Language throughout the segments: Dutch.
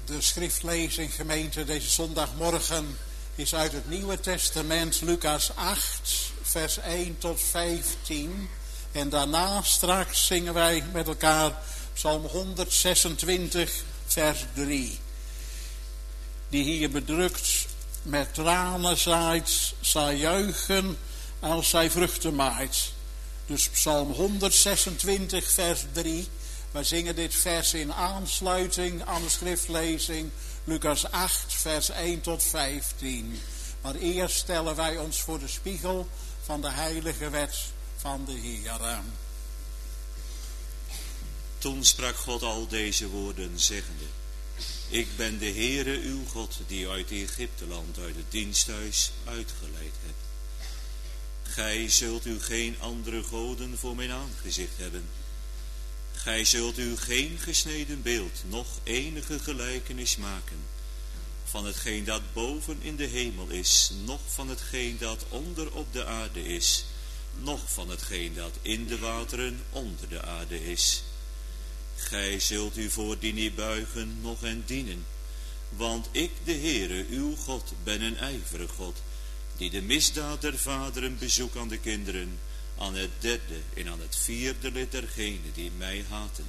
De schriftlezing, gemeente, deze zondagmorgen is uit het Nieuwe Testament, Lucas 8, vers 1 tot 15. En daarna straks zingen wij met elkaar Psalm 126, vers 3. Die hier bedrukt: met tranen zaait, zij juichen als zij vruchten maait. Dus Psalm 126, vers 3. Wij zingen dit vers in aansluiting aan de schriftlezing Lucas 8, vers 1 tot 15. Maar eerst stellen wij ons voor de spiegel van de heilige wet van de Heer. Toen sprak God al deze woorden, zeggende: Ik ben de Heere uw God, die uit Egypteland, uit het diensthuis uitgeleid hebt. Gij zult u geen andere goden voor mijn aangezicht hebben. Gij zult u geen gesneden beeld, noch enige gelijkenis maken, van hetgeen dat boven in de hemel is, noch van hetgeen dat onder op de aarde is, noch van hetgeen dat in de wateren onder de aarde is. Gij zult u voor die niet buigen, noch hen dienen, want ik, de Heere, uw God, ben een ijverig God, die de misdaad der vaderen bezoek aan de kinderen, aan het derde en aan het vierde lid dergenen die mij haten.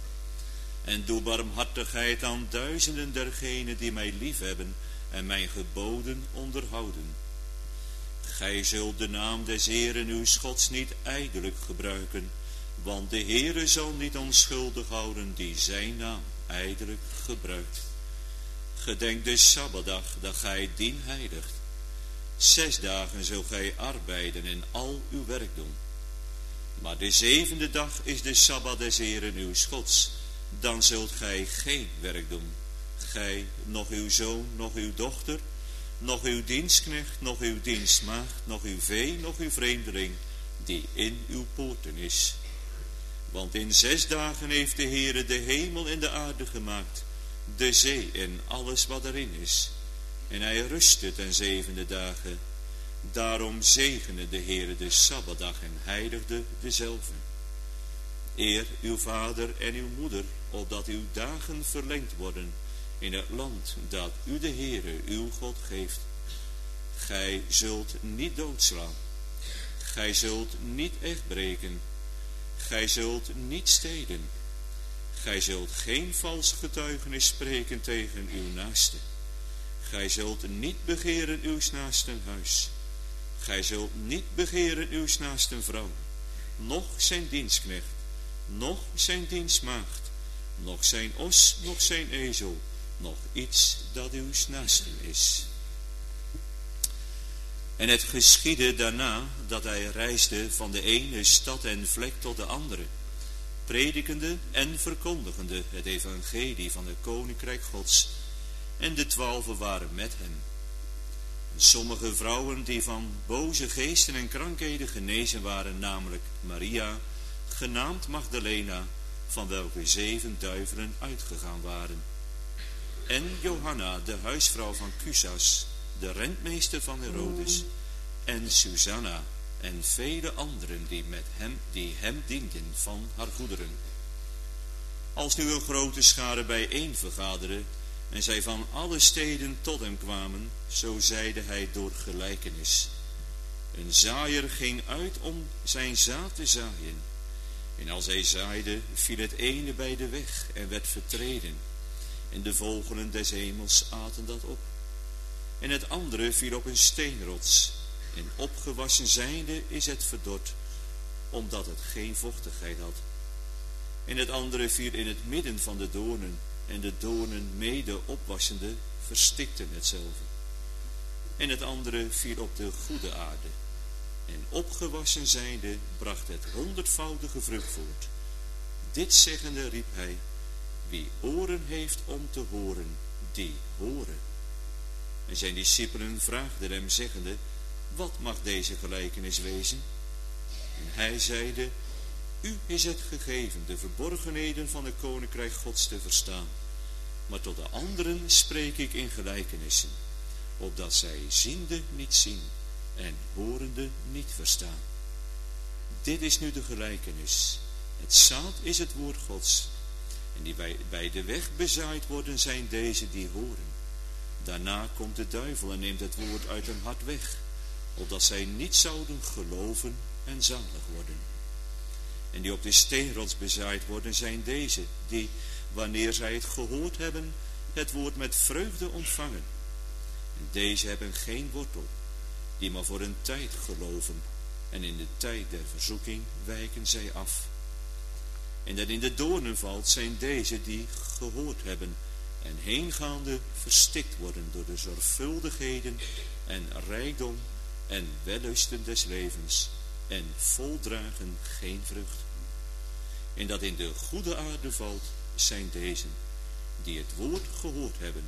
En doe barmhartigheid aan duizenden dergenen die mij liefhebben en mijn geboden onderhouden. Gij zult de naam des Heeren uw Gods niet ijdelijk gebruiken, want de Heere zal niet onschuldig houden die zijn naam ijdelijk gebruikt. Gedenk de Sabbatdag, dat gij dien heiligt. 6 dagen zult gij arbeiden en al uw werk doen. Maar de 7e dag is de Sabbat des Heeren uw Gods. Dan zult gij geen werk doen. Gij, noch uw zoon, noch uw dochter, noch uw dienstknecht, noch uw dienstmaagd, noch uw vee, noch uw vreemdeling, die in uw poorten is. Want in 6 dagen heeft de Heere de hemel en de aarde gemaakt, de zee en alles wat erin is. En hij rustte ten 7e dagen. Daarom zegende de Heere de Sabbatdag en heiligde dezelve. Eer uw vader en uw moeder, opdat uw dagen verlengd worden in het land dat u de Heere uw God geeft. Gij zult niet doodslaan. Gij zult niet echt breken. Gij zult niet stelen. Gij zult geen vals getuigenis spreken tegen uw naaste. Gij zult niet begeren uws naasten huis. Gij zult niet begeren uws naasten vrouw, noch zijn dienstknecht, noch zijn dienstmaagd, noch zijn os, noch zijn ezel, noch iets dat uws naasten is. En het geschiedde daarna dat hij reisde van de ene stad en vlek tot de andere, predikende en verkondigende het evangelie van het koninkrijk Gods, en de 12 waren met hem. Sommige vrouwen die van boze geesten en krankheden genezen waren, namelijk Maria, genaamd Magdalena, van welke 7 duivelen uitgegaan waren, en Johanna, de huisvrouw van Cusas, de rentmeester van Herodes, en Susanna, en vele anderen die hem dienden van haar goederen. Als nu een grote schare bijeen vergaderde, en zij van alle steden tot hem kwamen, zo zeide hij door gelijkenis. Een zaaier ging uit om zijn zaad te zaaien. En als hij zaaide, viel het ene bij de weg en werd vertreden. En de vogelen des hemels aten dat op. En het andere viel op een steenrots. En opgewassen zijnde is het verdord, omdat het geen vochtigheid had. En het andere viel in het midden van de doornen. En de doornen mede opwassende verstikten hetzelfde. En het andere viel op de goede aarde. En opgewassen zijnde bracht het 100-voudige vrucht voort. Dit zeggende riep hij: Wie oren heeft om te horen, die horen. En zijn discipelen vraagden hem zeggende: Wat mag deze gelijkenis wezen? En hij zeide: U is het gegeven de verborgenheden van het koninkrijk Gods te verstaan. Maar tot de anderen spreek ik in gelijkenissen, opdat zij ziende niet zien en horende niet verstaan. Dit is nu de gelijkenis. Het zaad is het woord Gods. En die bij de weg bezaaid worden, zijn deze die horen. Daarna komt de duivel en neemt het woord uit hun hart weg, opdat zij niet zouden geloven en zalig worden. En die op de steenrots bezaaid worden, zijn deze, die, wanneer zij het gehoord hebben, het woord met vreugde ontvangen. En deze hebben geen wortel, die maar voor een tijd geloven, en in de tijd der verzoeking wijken zij af. En dat in de doornen valt, zijn deze die gehoord hebben, en heengaande verstikt worden door de zorgvuldigheden en rijkdom en wellusten des levens, en voldragen geen vrucht. En dat in de goede aarde valt, zijn deze, die het woord gehoord hebben,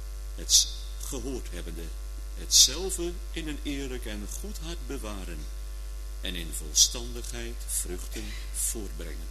hetzelfde in een eerlijk en goed hart bewaren, en in volstandigheid vruchten voortbrengen.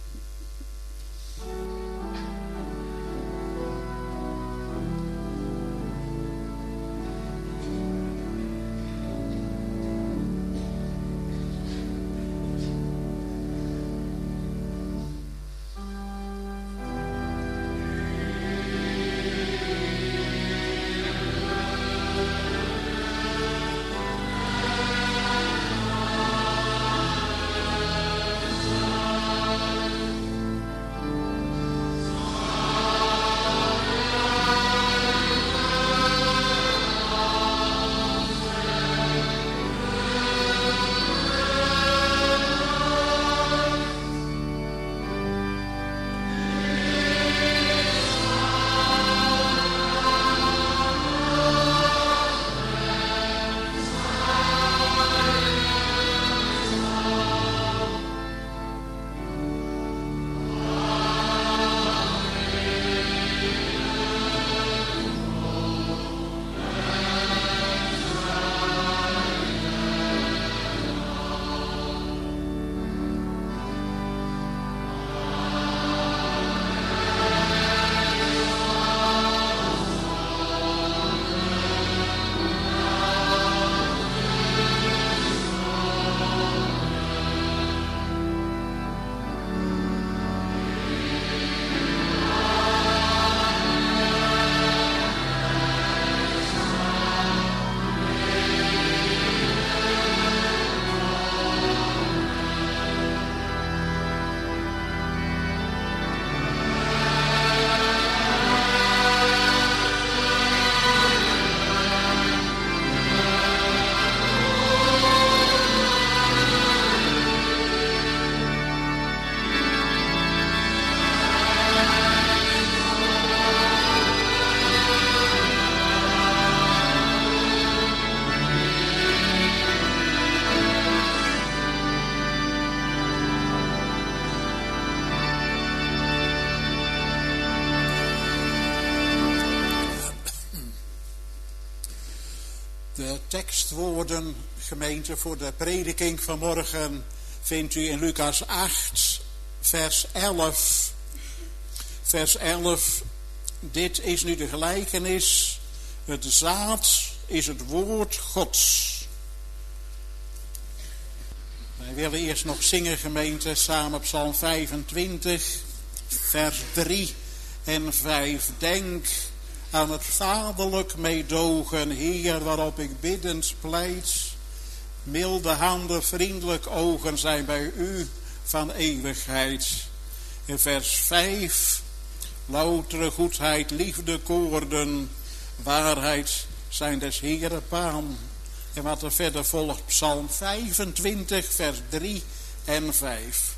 De tekstwoorden, gemeente, voor de prediking van morgen vindt u in Lucas 8, vers 11. Vers 11, dit is nu de gelijkenis. Het zaad is het woord Gods. Wij willen eerst nog zingen, gemeente, samen Psalm 25, vers 3 en 5. Denk aan het vaderlijk meedogen, Heer, waarop ik biddend pleit. Milde handen, vriendelijk ogen zijn bij u van eeuwigheid. In vers 5, loutere goedheid, liefde, koorden, waarheid zijn des Heeren baan. En wat er verder volgt, Psalm 25, vers 3 en 5.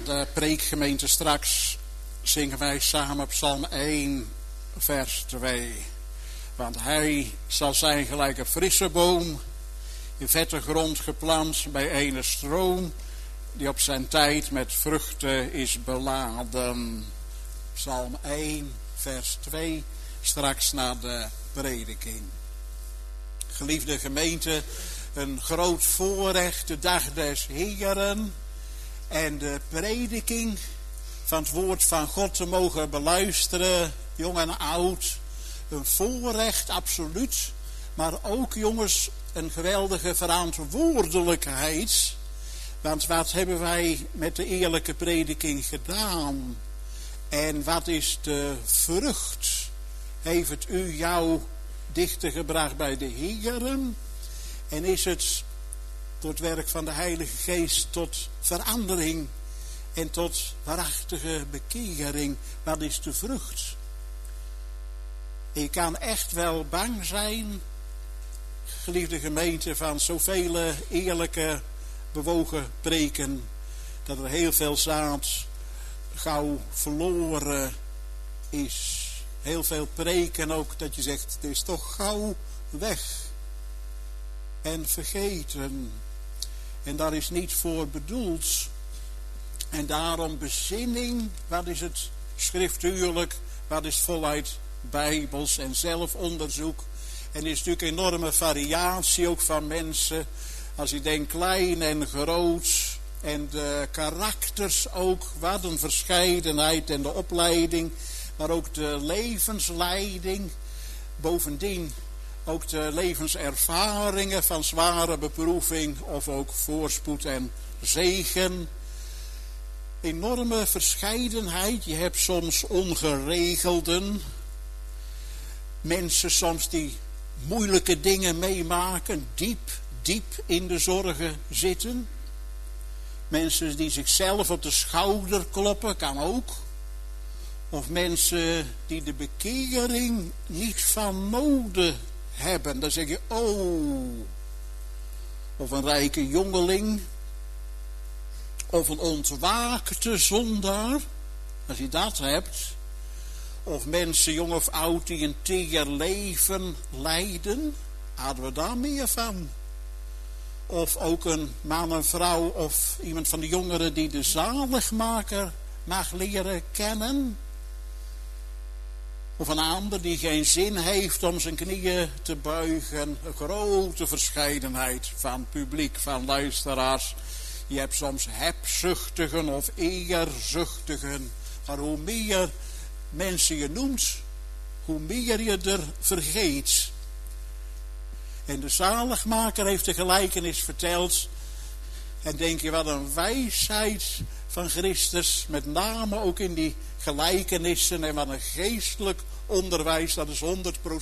de preekgemeente straks zingen wij samen Psalm 1, vers 2. Want hij zal zijn gelijk een frisse boom, in vette grond geplant bij ene stroom, die op zijn tijd met vruchten is beladen. Psalm 1, vers 2, straks na de prediking. Geliefde gemeente, een groot voorrecht, de dag des Heeren en de prediking van het woord van God te mogen beluisteren, jong en oud. Een voorrecht, absoluut, maar ook, jongens, een geweldige verantwoordelijkheid. Want wat hebben wij met de eerlijke prediking gedaan? En wat is de vrucht? Heeft het u jou dichter gebracht bij de Heeren? En is het door het werk van de Heilige Geest tot verandering en tot waarachtige bekering? Wat is de vrucht? Je kan echt wel bang zijn, geliefde gemeente, van zoveel eerlijke, bewogen preken, dat er heel veel zaad gauw verloren is. Heel veel preken ook, dat je zegt, het is toch gauw weg en vergeten. En daar is niet voor bedoeld. En daarom bezinning, wat is het schriftuurlijk, wat is voluit bijbels en zelfonderzoek. En er is natuurlijk enorme variatie ook van mensen. Als je denkt klein en groot. En de karakters ook. Wat een verscheidenheid en de opleiding. Maar ook de levensleiding. Bovendien ook de levenservaringen van zware beproeving. Of ook voorspoed en zegen. Enorme verscheidenheid. Je hebt soms ongeregelden. Mensen soms die moeilijke dingen meemaken, diep in de zorgen zitten. Mensen die zichzelf op de schouder kloppen, kan ook. Of mensen die de bekering niet van nodig hebben. Dan zeg je, oh. Of een rijke jongeling. Of een ontwaakte zondaar. Als je dat hebt. Of mensen, jong of oud, die een teer leven leiden. Hadden we daar meer van? Of ook een man, een vrouw of iemand van de jongeren die de zaligmaker mag leren kennen. Of een ander die geen zin heeft om zijn knieën te buigen. Een grote verscheidenheid van publiek, van luisteraars. Je hebt soms hebzuchtigen of eerzuchtigen. Maar hoe meer mensen je noemt, hoe meer je er vergeet. En de zaligmaker heeft de gelijkenis verteld. En denk je, wat een wijsheid van Christus. Met name ook in die gelijkenissen. En wat een geestelijk onderwijs, dat is 100%.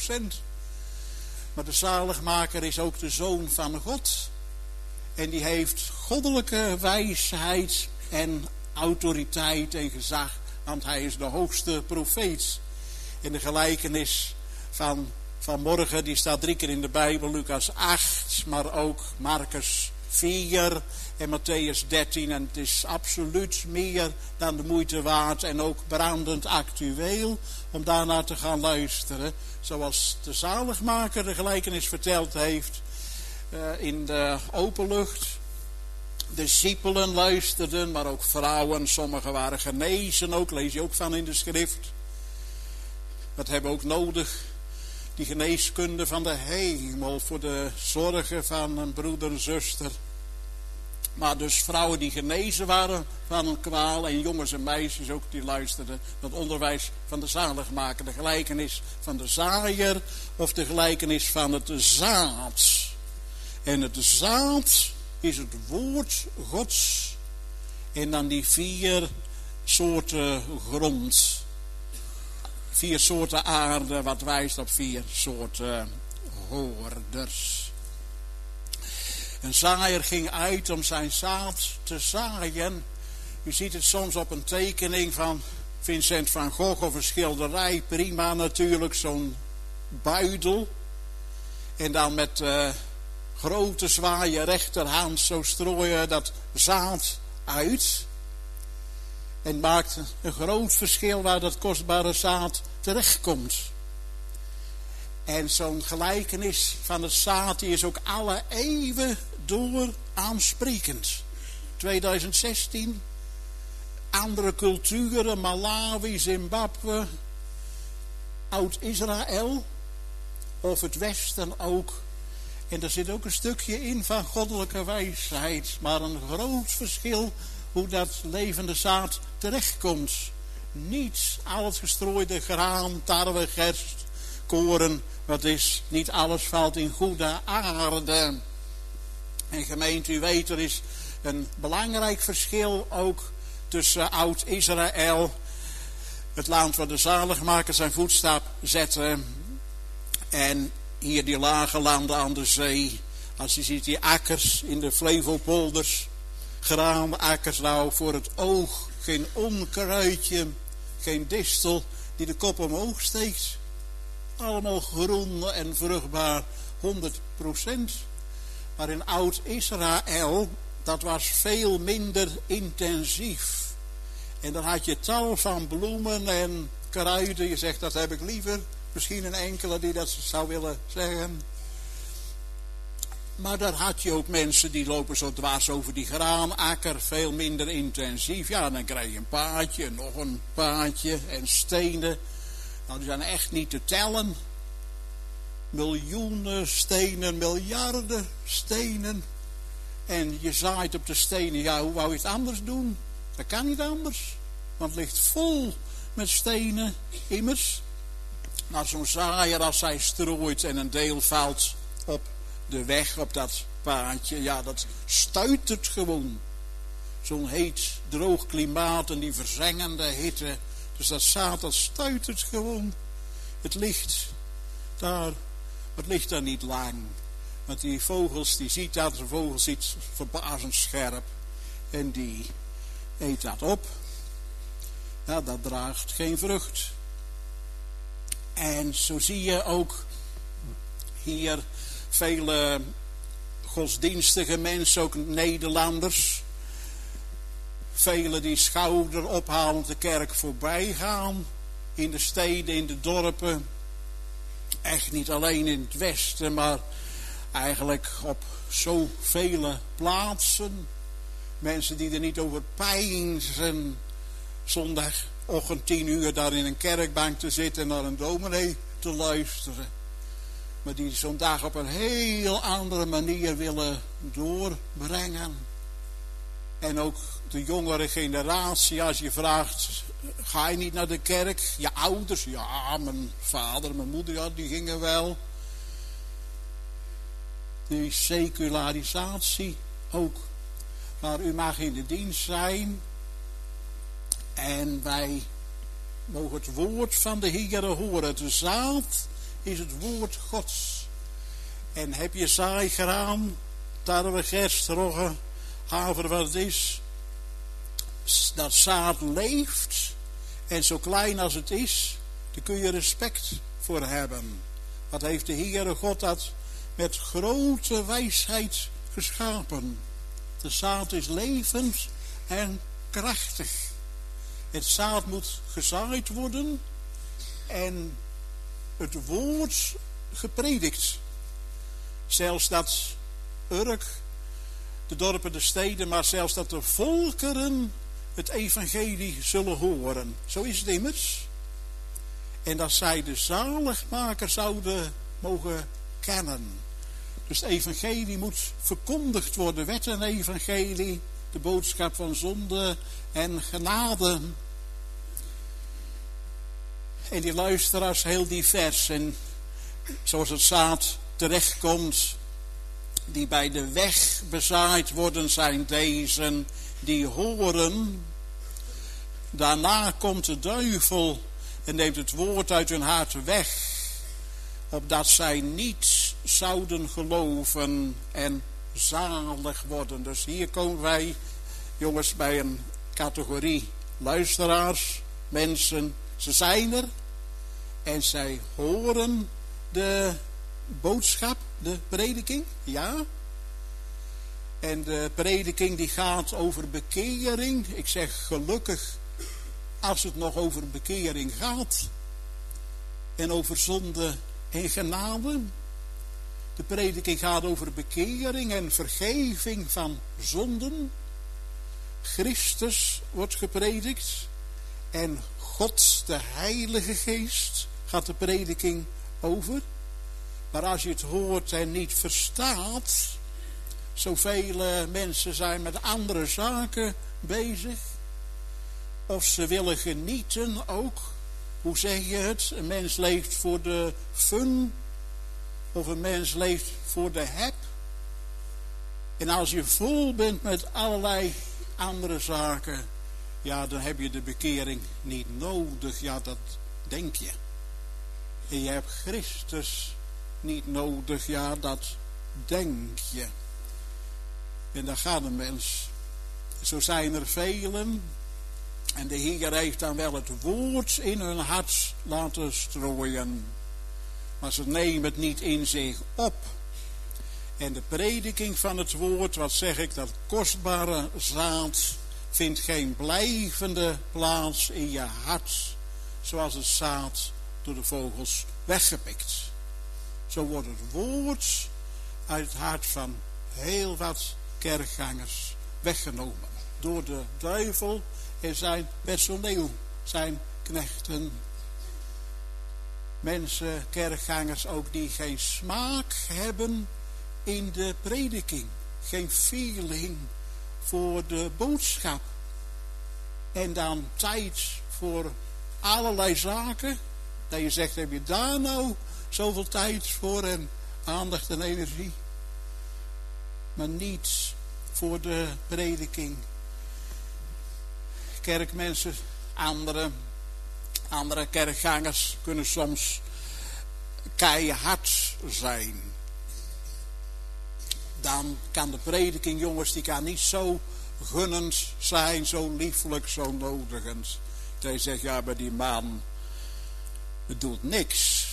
Maar de zaligmaker is ook de Zoon van God. En die heeft goddelijke wijsheid en autoriteit en gezag. Want hij is de hoogste profeet. In de gelijkenis van morgen, die staat 3 keer in de Bijbel. Lucas 8, maar ook Marcus 4 en Matthäus 13. En het is absoluut meer dan de moeite waard. En ook brandend actueel om daarnaar te gaan luisteren. Zoals de zaligmaker de gelijkenis verteld heeft in de openlucht. De discipelen luisterden, maar ook vrouwen. Sommigen waren genezen ook, lees je ook van in de schrift. Dat hebben we ook nodig. Die geneeskunde van de hemel voor de zorgen van een broeder en zuster. Maar dus vrouwen die genezen waren van een kwaal. En jongens en meisjes ook die luisterden. Dat onderwijs van de zaligmaker. De gelijkenis van de zaaier. Of de gelijkenis van het zaad. En het zaad is het woord Gods. En dan die 4 soorten grond. 4 soorten aarde, wat wijst op 4 soorten hoorders. Een zaaier ging uit om zijn zaad te zaaien. U ziet het soms op een tekening van Vincent van Gogh of een schilderij. Prima natuurlijk, zo'n buidel. En dan met grote zwaaie rechterhand zo strooien dat zaad uit. En maakt een groot verschil waar dat kostbare zaad terechtkomt. En zo'n gelijkenis van het zaad die is ook alle eeuwen door aansprekend. 2016, andere culturen, Malawi, Zimbabwe, Oud-Israël of het Westen ook. En er zit ook een stukje in van goddelijke wijsheid. Maar een groot verschil hoe dat levende zaad terechtkomt. Niet al het gestrooide graan, tarwe, gerst, koren. Wat is, niet alles valt in goede aarde. En gemeente, u weet, er is een belangrijk verschil ook tussen Oud-Israël, het land waar de zaligmaker zijn voetstap zette, en hier die lage landen aan de zee. Als je ziet die akkers in de Flevopolders, graanakkers nou voor het oog, geen onkruidje, geen distel die de kop omhoog steekt. Allemaal groen en vruchtbaar, 100%. Maar in Oud-Israël, dat was veel minder intensief. En dan had je tal van bloemen en kruiden. Je zegt, dat heb ik liever. Misschien een enkele die dat zou willen zeggen. Maar daar had je ook mensen die lopen zo dwars over die graanakker. Veel minder intensief. Ja, dan krijg je een paadje, nog een paadje en stenen. Nou, die zijn echt niet te tellen. Miljoenen stenen, miljarden stenen. En je zaait op de stenen. Ja, hoe wou je het anders doen? Dat kan niet anders. Want het ligt vol met stenen, immers. Nou, zo'n zaaier als hij strooit en een deel valt op de weg, op dat paadje. Ja, dat stuitert gewoon. Zo'n heet, droog klimaat en die verzengende hitte. Dus dat zaad, dat stuitert gewoon. Het ligt daar, het ligt daar niet lang. Want die vogels, die ziet dat, de vogel ziet verbazend scherp. En die eet dat op. Ja, dat draagt geen vrucht. En zo zie je ook hier vele godsdienstige mensen, ook Nederlanders. Velen die schouder ophalend de kerk voorbij gaan. In de steden, in de dorpen. Echt niet alleen in het westen, maar eigenlijk op zoveel plaatsen. Mensen die er niet over peinzen. Zondagochtend 10 uur daar in een kerkbank te zitten en naar een dominee te luisteren. Maar die zo'n dag op een heel andere manier willen doorbrengen. En ook de jongere generatie, als je vraagt, ga je niet naar de kerk? Je ouders, ja, mijn vader, mijn moeder, ja, die gingen wel. Die secularisatie ook. Maar u mag in de dienst zijn. En wij mogen het woord van de Heere horen. De zaad is het woord Gods. En heb je zaaigraan, tarwe, gerst, rogge, haver wat het is. Dat zaad leeft. En zo klein als het is, daar kun je respect voor hebben. Wat heeft de Heere God dat met grote wijsheid geschapen. De zaad is levend en krachtig. Het zaad moet gezaaid worden en het woord gepredikt. Zelfs dat Urk, de dorpen, de steden, maar zelfs dat de volkeren het evangelie zullen horen. Zo is het immers. En dat zij de zaligmaker zouden mogen kennen. Dus het evangelie moet verkondigd worden. Wet en evangelie, de boodschap van zonde en genade. En die luisteraars heel divers. En zoals het zaad terechtkomt, die bij de weg bezaaid worden, zijn deze die horen. Daarna komt de duivel en neemt het woord uit hun hart weg, opdat zij niet zouden geloven en zalig worden. Dus hier komen wij, jongens, bij een categorie luisteraars, mensen. Ze zijn er en zij horen de boodschap, de prediking, ja. En de prediking die gaat over bekering. Ik zeg gelukkig als het nog over bekering gaat en over zonde en genade. De prediking gaat over bekering en vergeving van zonden. Christus wordt gepredikt en God, de Heilige Geest, gaat de prediking over. Maar als je het hoort en niet verstaat, zoveel mensen zijn met andere zaken bezig. Of ze willen genieten ook. Hoe zeg je het? Een mens leeft voor de fun. Of een mens leeft voor de heb. En als je vol bent met allerlei andere zaken, ja, dan heb je de bekering niet nodig. Ja, dat denk je. En je hebt Christus niet nodig. Ja, dat denk je. En daar gaat een mens. Zo zijn er velen. En de Heer heeft dan wel het woord in hun hart laten strooien. Maar ze nemen het niet in zich op. En de prediking van het woord, wat zeg ik, dat kostbare zaad, vindt geen blijvende plaats in je hart. Zoals het zaad door de vogels weggepikt. Zo wordt het woord uit het hart van heel wat kerkgangers weggenomen. Door de duivel en zijn personeel, zijn knechten. Mensen, kerkgangers ook, die geen smaak hebben in de prediking. Geen feeling voor de boodschap. En dan tijd voor allerlei zaken. Dat je zegt, heb je daar nou zoveel tijd voor en aandacht en energie? Maar niet voor de prediking. Kerkmensen, andere kerkgangers kunnen soms keihard zijn. Dan kan de prediking, jongens, die kan niet zo gunnend zijn, zo liefelijk, zo nodigend. Dat je zegt, ja, maar die man, het doet niks.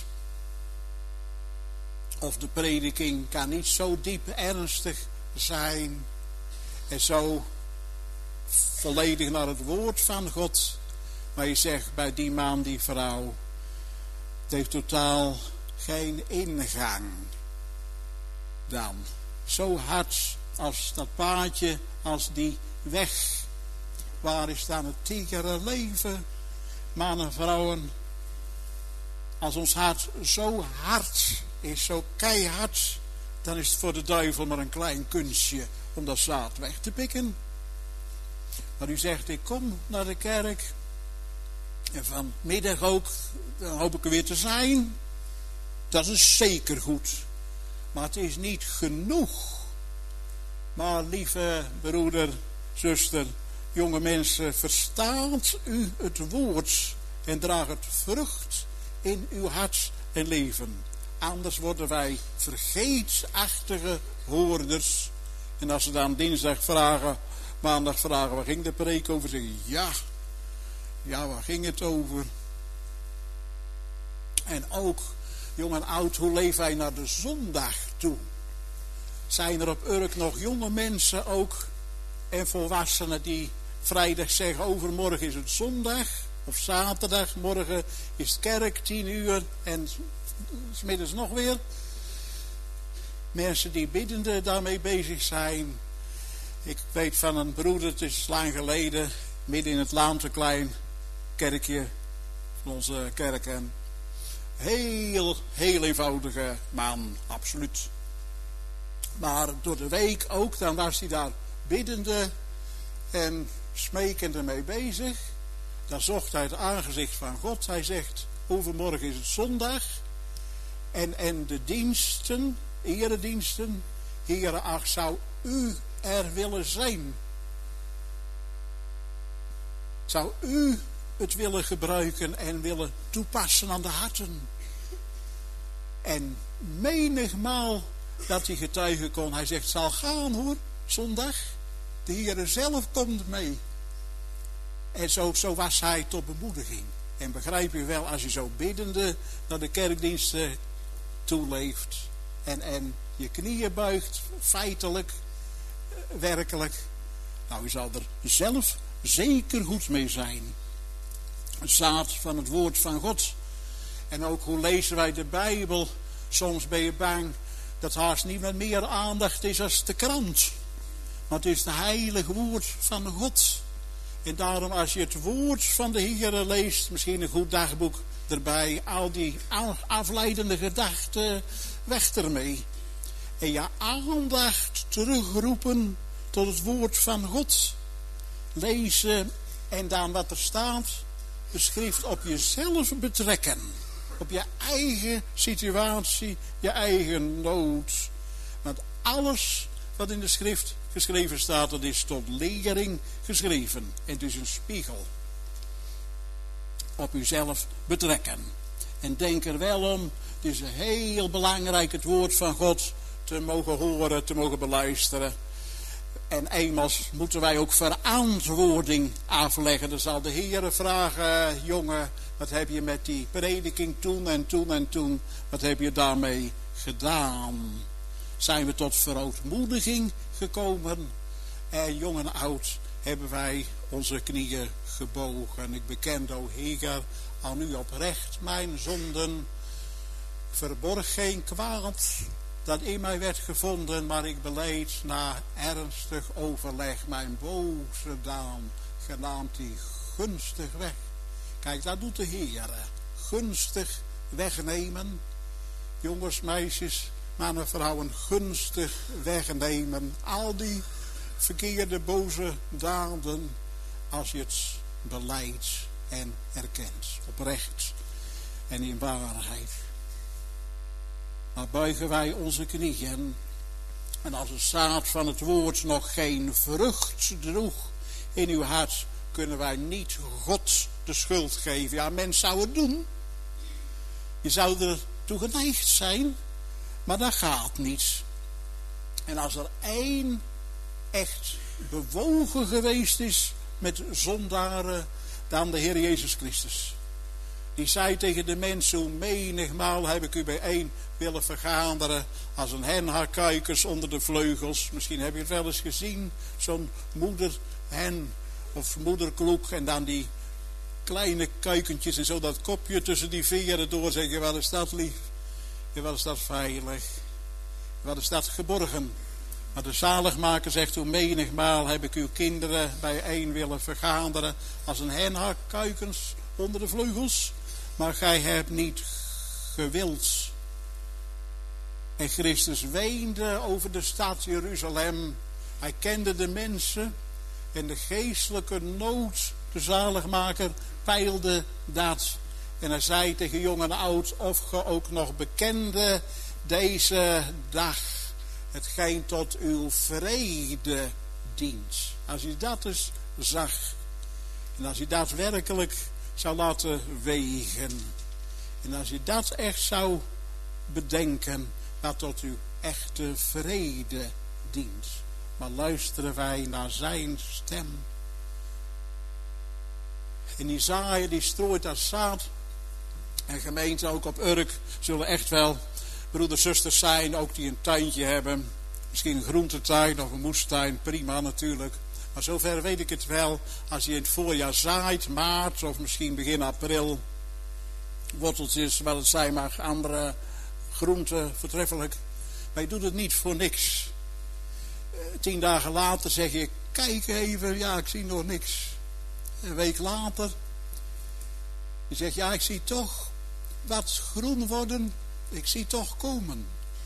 Of de prediking kan niet zo diep ernstig zijn en zo volledig naar het woord van God. Maar je zegt bij die man, die vrouw, het heeft totaal geen ingang. Dan zo hard als dat paadje, als die weg. Waar is dan het tigere leven? Mannen, vrouwen. Als ons hart zo hard is, zo keihard, dan is het voor de duivel maar een klein kunstje om dat zaad weg te pikken. Maar u zegt, ik kom naar de kerk en vanmiddag ook, dan hoop ik er weer te zijn. Dat is zeker goed. Maar het is niet genoeg. Maar lieve broeder, zuster, jonge mensen, verstaat u het woord en draagt het vrucht in uw hart en leven. Anders worden wij vergeetachtige hoorders. En als ze dan dinsdag vragen, maandag vragen, waar ging de preek over? Zeggen, ja, waar ging het over? En ook, jong en oud, hoe leven wij naar de zondag toe? Zijn er op Urk nog jonge mensen ook en volwassenen die vrijdag zeggen, overmorgen is het zondag? Of zaterdag, morgen is het kerk, 10 uur en 's middags nog weer. Mensen die biddende daarmee bezig zijn. Ik weet van een broeder, het is lang geleden, midden in het Laamteklein kerkje van onze kerk. En heel eenvoudige man, absoluut. Maar door de week ook, dan was hij daar biddende en smekende mee bezig. Dan zocht hij het aangezicht van God. Hij zegt, overmorgen is het zondag. En de diensten, erediensten, Heere, ach, zou u er willen zijn? Zou u het willen gebruiken en willen toepassen aan de harten? En menigmaal dat hij getuigen kon. Hij zegt, het zal gaan hoor, zondag. De Heere zelf komt mee. En zo was hij tot bemoediging. En begrijp je wel, als je zo biddende naar de kerkdiensten toeleeft. En je knieën buigt, feitelijk, werkelijk. Nou, je zal er zelf zeker goed mee zijn. zaad van het woord van God. En ook hoe lezen wij de Bijbel? Soms ben je bang dat haast niet met meer aandacht is als de krant. Maar het is het heilige woord van God. En daarom als je het woord van de Heere leest, misschien een goed dagboek erbij, al die afleidende gedachten weg ermee. En je aandacht terugroepen tot het woord van God. Lezen en dan wat er staat, de schrift op jezelf betrekken. Op je eigen situatie, je eigen nood. Want alles wat in de schrift geschreven staat, dat is tot lering geschreven. En het is een spiegel. Op uzelf betrekken. En denk er wel om, het is heel belangrijk het woord van God te mogen horen, te mogen beluisteren. En eenmaal moeten wij ook verantwoording afleggen. Dan zal de Heere vragen, jongen, wat heb je met die prediking toen en toen en toen, wat heb je daarmee gedaan? Zijn we tot verootmoediging gekomen? En jong en oud hebben wij onze knieën gebogen. Ik bekende, o Heer, aan u oprecht mijn zonden. Verborg geen kwaad dat in mij werd gevonden, maar ik beleed na ernstig overleg mijn boze daad, genaamd die gunstig weg. Kijk, dat doet de Heer. Gunstig wegnemen. Jongens, meisjes, mannen, vrouwen, gunstig wegnemen. Al die verkeerde, boze daden, als je het beleidt en erkent. Oprecht en in waarheid. Maar buigen wij onze knieën. En als het zaad van het woord nog geen vrucht droeg in uw hart, kunnen wij niet God de schuld geven. Ja, mens zou het doen. Je zou er toe geneigd zijn, maar dat gaat niet. En als er één echt bewogen geweest is met zondaren, dan de Heer Jezus Christus. Die zei tegen de mensen, hoe menigmaal heb ik u bijeen willen vergaderen als een hen haar kuikens onder de vleugels. Misschien heb je het wel eens gezien, zo'n moederhen of moederkloek en dan die kleine kuikentjes en zo dat kopje tussen die veren door. Zeg je, wat is dat lief? En wat is dat veilig? Wat is dat geborgen? Maar de zaligmaker zegt, hoe menigmaal heb ik uw kinderen bijeen willen vergaderen als een hen haar kuikens onder de vleugels. Maar gij hebt niet gewild. En Christus weende over de stad Jeruzalem. Hij kende de mensen en de geestelijke nood. De zaligmaker peilde dat. En hij zei tegen jong en oud, of ge ook nog bekende deze dag, hetgeen tot uw vrede dient. Als u dat eens zag. En als u dat werkelijk zou laten wegen. En als u dat echt zou bedenken, wat tot uw echte vrede dient. Maar luisteren wij naar zijn stem. En Isaïa die strooit als zaad. En gemeenten ook op Urk zullen echt wel broeders, zusters zijn, ook die een tuintje hebben. Misschien een groentetuin of een moestuin, prima natuurlijk. Maar zover weet ik het wel, als je in het voorjaar zaait, maart of misschien begin april, worteltjes, wat het zijn mag, andere groenten, voortreffelijk. Maar je doet het niet voor niks. 10 dagen later zeg je, kijk even, ja, ik zie nog niks. Een week later, je zegt, ja, ik zie toch wat groen worden, ik zie toch komen.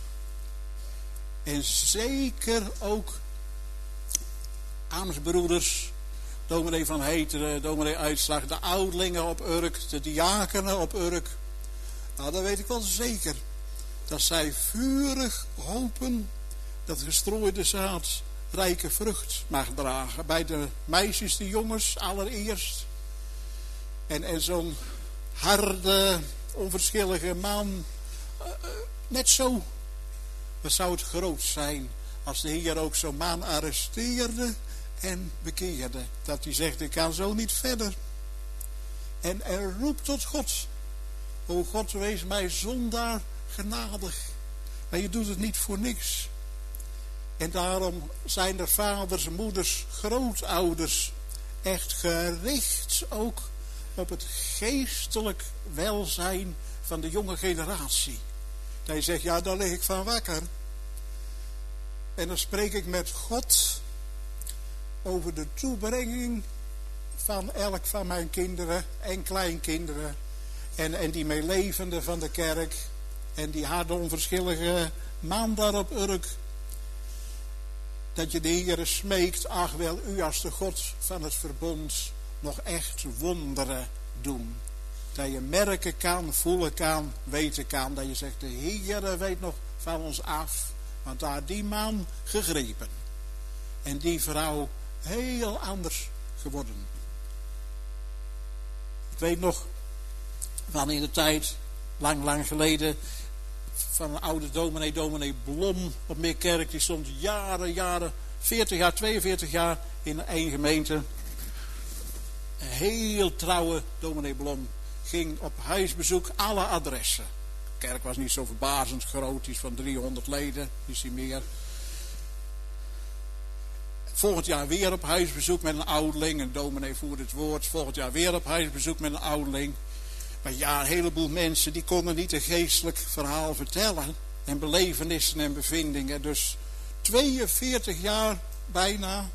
En zeker ook Amersbroeders, dominee van Heteren, dominee Uitslag, de oudlingen op Urk, de diakenen op Urk. Nou, dat weet ik wel zeker. Dat zij vurig hopen dat gestrooide zaad rijke vrucht mag dragen. Bij de meisjes, de jongens allereerst. En zo'n harde, onverschillige man, net zo. Wat zou het groot zijn als de Heer ook zo'n man arresteerde en bekeerde. Dat hij zegt, ik kan zo niet verder. En er roept tot God. O God, wees mij zondaar genadig. Maar je doet het niet voor niks. En daarom zijn er vaders, moeders, grootouders echt gericht ook op het geestelijk welzijn van de jonge generatie. Dat je zegt, ja, daar lig ik van wakker. En dan spreek ik met God over de toebrenging van elk van mijn kinderen en kleinkinderen. En die meelevenden van de kerk. En die harde onverschillige man daar op Urk. Dat je de Heere smeekt, ach wel, u als de God van het verbond nog echt wonderen doen. Dat je merken kan, voelen kan, weten kan. Dat je zegt, de Heere weet nog van ons af. Want daar die man gegrepen. En die vrouw heel anders geworden. Ik weet nog van in de tijd, lang geleden, van een oude dominee Blom op Meerkerk. Die stond jaren, 40 jaar, 42 jaar in één gemeente. Een heel trouwe dominee Blom ging op huisbezoek, alle adressen. De kerk was niet zo verbazend groot, die is van 300 leden, is hij meer. Volgend jaar weer op huisbezoek met een ouderling. Een dominee voerde het woord. Volgend jaar weer op huisbezoek met een ouderling. Maar ja, een heleboel mensen die konden niet een geestelijk verhaal vertellen. En belevenissen en bevindingen. Dus 42 jaar bijna.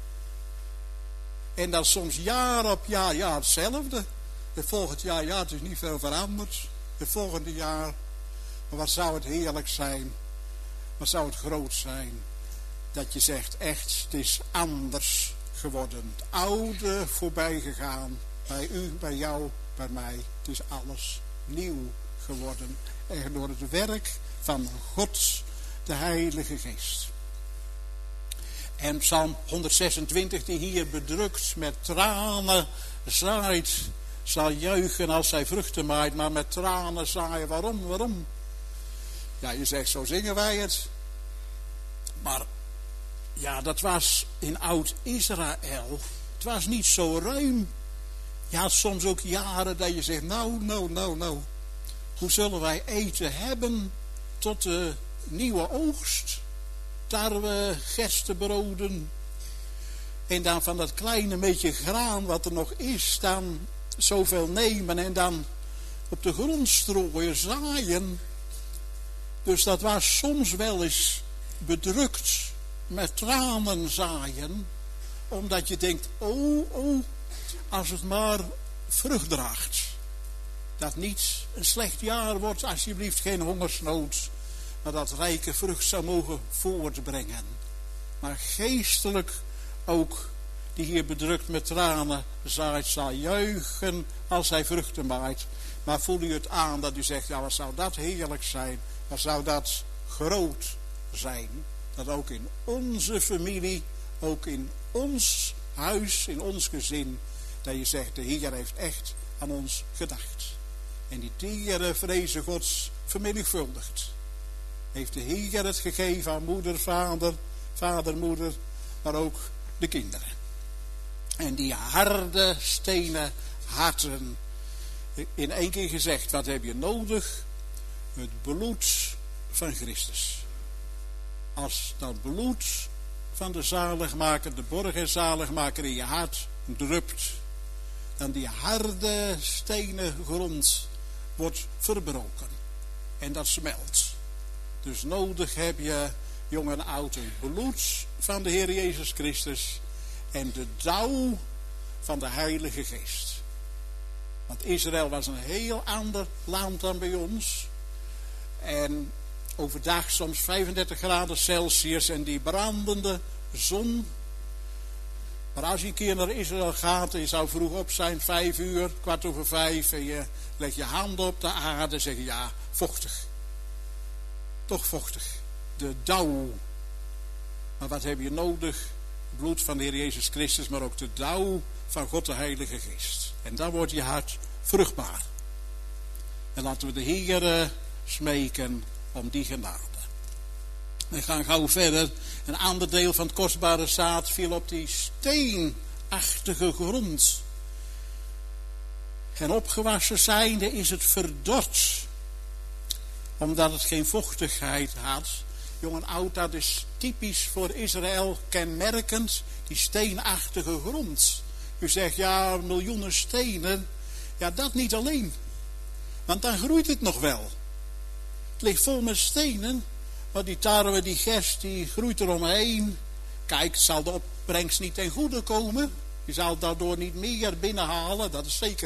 En dan soms jaar op jaar, ja, hetzelfde. Het volgend jaar, ja, het is niet veel veranderd. Het volgende jaar. Maar wat zou het heerlijk zijn. Wat zou het groot zijn. Dat je zegt, echt, het is anders geworden. Het oude voorbij gegaan. Bij u, bij jou, bij mij. Het is alles nieuw geworden. En door het werk van God, de Heilige Geest. En Psalm 126, die hier bedrukt met tranen zaait, zal juichen als zij vruchten maait. Maar met tranen zaaien, waarom? Ja, je zegt, zo zingen wij het. Maar ja, dat was in Oud-Israël. Het was niet zo ruim. Je had soms ook jaren dat je zegt, nou. Hoe zullen wij eten hebben tot de nieuwe oogst? Tarwe, gerstebroden. En dan van dat kleine beetje graan wat er nog is, dan zoveel nemen en dan op de grond strooien, zaaien. Dus dat was soms wel eens bedrukt met tranen zaaien, omdat je denkt, oh, als het maar vrucht draagt. Dat niet een slecht jaar wordt, alsjeblieft geen hongersnood, maar dat rijke vrucht zou mogen voortbrengen. Maar geestelijk ook, die hier bedrukt met tranen zaait, zal juichen als hij vruchten maait. Maar voel u het aan dat u zegt, ja, wat zou dat heerlijk zijn, wat zou dat groot zijn. Dat ook in onze familie, ook in ons huis, in ons gezin, dat je zegt, de Heer heeft echt aan ons gedacht. En die dieren vrezen Gods vermenigvuldigd. Heeft de Heer het gegeven aan moeder, vader, moeder, maar ook de kinderen. En die harde stenen harten, in één keer gezegd, wat heb je nodig? Het bloed van Christus. Als dat bloed van de zaligmaker, de borg en zaligmaker in je hart drupt, dan die harde stenen grond wordt verbroken. En dat smelt. Dus nodig heb je, jong en oud, het bloed van de Heer Jezus Christus en de dauw van de Heilige Geest. Want Israël was een heel ander land dan bij ons. En overdag soms 35 graden Celsius en die brandende zon. Maar als je een keer naar Israël gaat en je zou vroeg op zijn, 5 uur, 5:15, en je legt je handen op de aarde en zeg je, ja, vochtig. Toch vochtig. De dauw. Maar wat heb je nodig? Het bloed van de Heer Jezus Christus, maar ook de dauw van God de Heilige Geest. En dan wordt je hart vruchtbaar. En laten we de Heer smeken om die genade. We gaan gauw verder. Een ander deel van het kostbare zaad viel op die steenachtige grond. En opgewassen zijnde is het verdord. Omdat het geen vochtigheid had. Jong en oud, dat is typisch voor Israël kenmerkend. Die steenachtige grond. U zegt, ja, miljoenen stenen. Ja, dat niet alleen. Want dan groeit het nog wel. Het ligt vol met stenen. Maar die tarwe, die gerst, die groeit eromheen. Kijk, zal de opbrengst niet ten goede komen. Je zal daardoor niet meer binnenhalen, dat is zeker.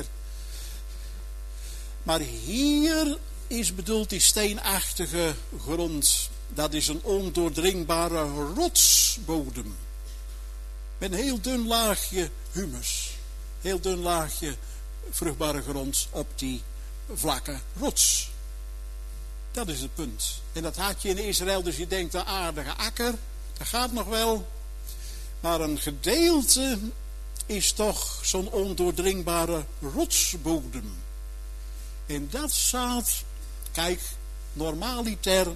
Maar hier is bedoeld die steenachtige grond. Dat is een ondoordringbare rotsbodem. Met een heel dun laagje humus. Heel dun laagje vruchtbare grond op die vlakke rots. Dat is het punt. En dat had je in Israël, dus je denkt een aardige akker. Dat gaat nog wel. Maar een gedeelte is toch zo'n ondoordringbare rotsbodem. En dat staat, kijk, normaliter,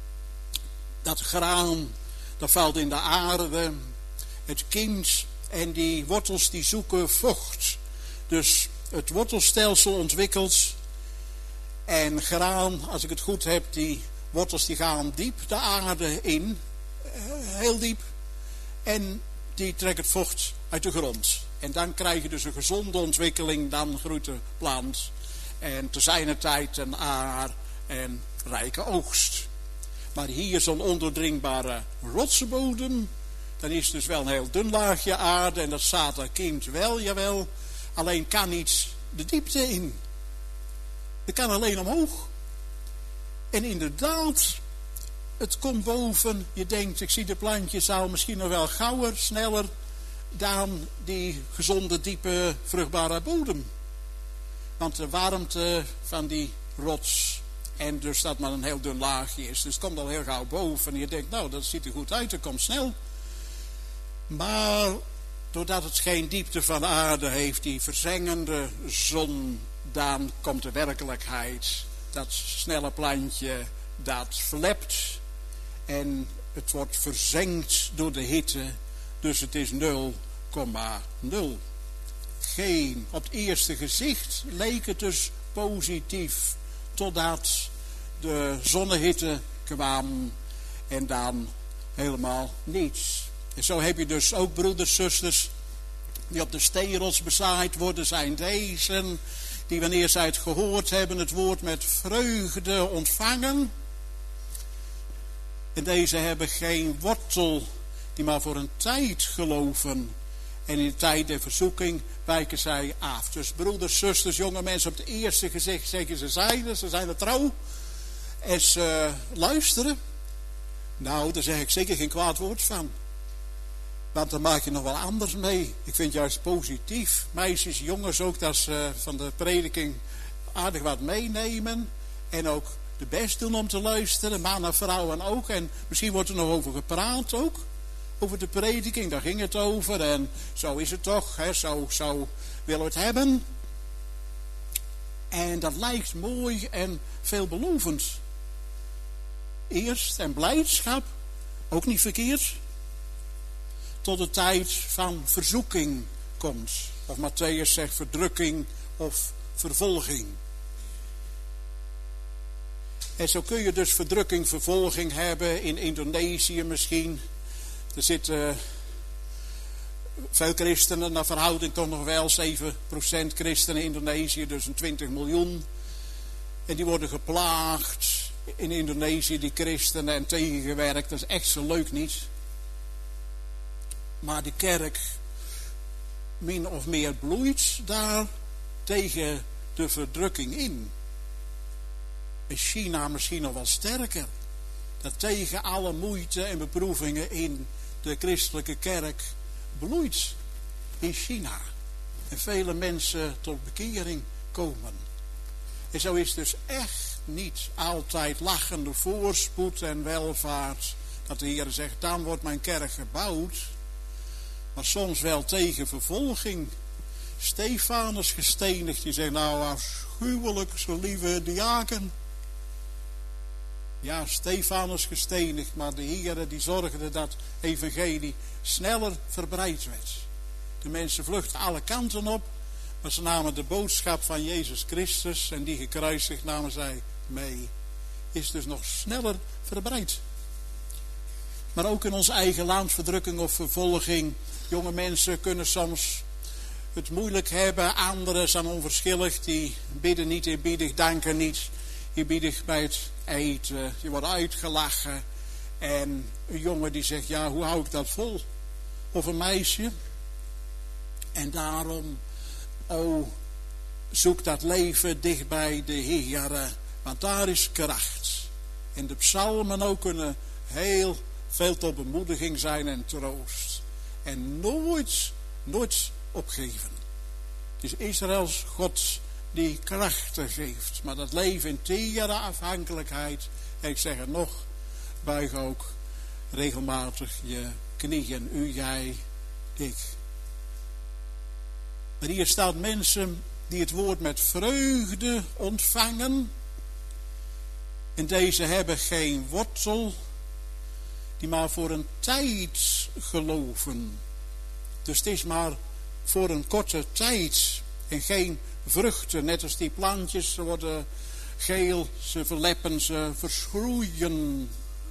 dat graan, dat valt in de aarde. Het kind en die wortels die zoeken vocht. Dus het wortelstelsel ontwikkelt. En graan, als ik het goed heb, die wortels die gaan diep de aarde in. Heel diep. En die trekken het vocht uit de grond. En dan krijg je dus een gezonde ontwikkeling. Dan groeit de plant. En te zijner tijd een aar en rijke oogst. Maar hier zo'n ondoordringbare rotsbodem. Dan is dus wel een heel dun laagje aarde. En dat staat dat kind wel, jawel. Alleen kan niet de diepte in. Het kan alleen omhoog. En inderdaad, het komt boven. Je denkt, ik zie de plantje zou misschien nog wel gauwer, sneller dan die gezonde, diepe, vruchtbare bodem. Want de warmte van die rots en dus dat maar een heel dun laagje is. Dus het komt al heel gauw boven. En je denkt, nou, dat ziet er goed uit, dat komt snel. Maar doordat het geen diepte van aarde heeft, die verzengende zon, dan komt de werkelijkheid. Dat snelle plantje, dat verlept. En het wordt verzengd door de hitte. Dus het is 0,0. Geen, op het eerste gezicht leek het dus positief. Totdat de zonnehitte kwam. En dan helemaal niets. En zo heb je dus ook broeders, zusters, die op de steenrots bezaaid worden, zijn deze, die wanneer zij het gehoord hebben, het woord met vreugde ontvangen. En deze hebben geen wortel, die maar voor een tijd geloven. En in de tijd der verzoeking wijken zij af. Dus broeders, zusters, jonge mensen, op het eerste gezicht zeggen ze zijn er trouw. En ze luisteren. Nou, daar zeg ik zeker geen kwaad woord van. Want dan maak je nog wel anders mee. Ik vind juist positief. Meisjes, jongens ook, dat ze van de prediking aardig wat meenemen. En ook de best doen om te luisteren. Mannen, vrouwen ook. En misschien wordt er nog over gepraat ook. Over de prediking, daar ging het over. En zo is het toch. Hè, zo willen we het hebben. En dat lijkt mooi en veelbelovend. Eerst en blijdschap. Ook niet verkeerd. Tot de tijd van verzoeking komt. Of Matthäus zegt verdrukking of vervolging. En zo kun je dus verdrukking, vervolging hebben in Indonesië misschien. Er zitten veel christenen, naar verhouding toch nog wel 7% christenen in Indonesië, dus een 20 miljoen. En die worden geplaagd in Indonesië, die christenen, en tegengewerkt. Dat is echt zo leuk niet. Maar de kerk min of meer bloeit daar tegen de verdrukking in. In China misschien nog wel sterker. Dat tegen alle moeite en beproevingen in de christelijke kerk bloeit in China. En vele mensen tot bekering komen. En zo is dus echt niet altijd lachende voorspoed en welvaart. Dat de Heer zegt, dan wordt mijn kerk gebouwd. Maar soms wel tegen vervolging. Stefanus gestenigd. Die zegt, nou afschuwelijk, zo lieve diaken. Ja, Stefanus gestenigd. Maar de Heer die zorgde dat evangelie sneller verbreid werd. De mensen vluchtten alle kanten op. Maar ze namen de boodschap van Jezus Christus. En die gekruisigd namen zij mee. Is dus nog sneller verbreid. Maar ook in ons eigen land, verdrukking of vervolging. Jonge mensen kunnen soms het moeilijk hebben. Anderen zijn onverschillig. Die bidden niet eerbiedig, danken niet eerbiedig bij het eten. Die worden uitgelachen. En een jongen die zegt, ja, hoe hou ik dat vol? Of een meisje. En daarom, zoek dat leven dicht bij de Heer. Want daar is kracht. En de psalmen ook kunnen heel veel tot bemoediging zijn en troost. En nooit opgeven. Het is Israëls God die krachten geeft. Maar dat leven in tere afhankelijkheid. En ik zeg het nog, buig ook regelmatig je knieën. U, jij, ik. Maar hier staat mensen die het woord met vreugde ontvangen. En deze hebben geen wortel, die maar voor een tijd geloven. Dus het is maar voor een korte tijd en geen vruchten. Net als die plantjes, ze worden geel, ze verleppen, ze verschroeien.